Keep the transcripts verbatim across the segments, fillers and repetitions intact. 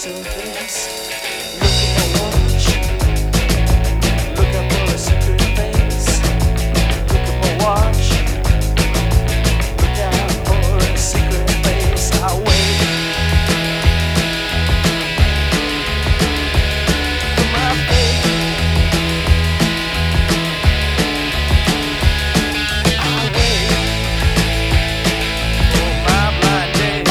surface. Look at my watch. Look up for a secret face. Look at my watch. Look out for a secret face. I wait for my fate. I wait for my blind date.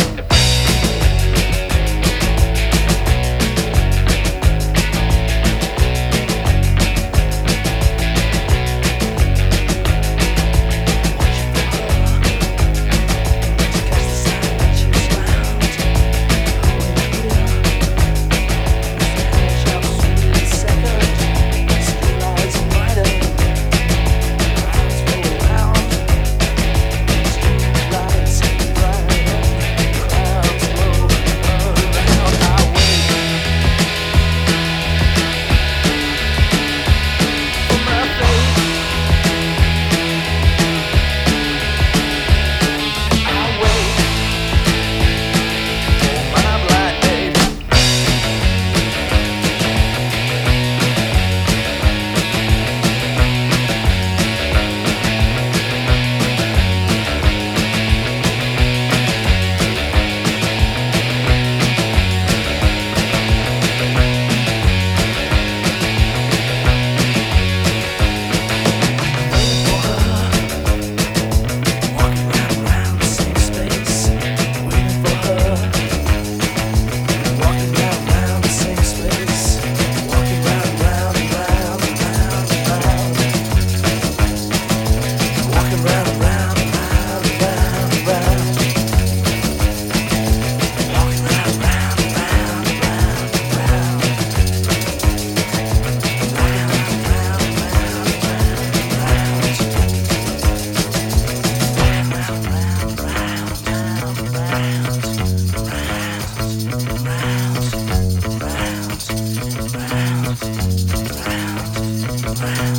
Round, round, round.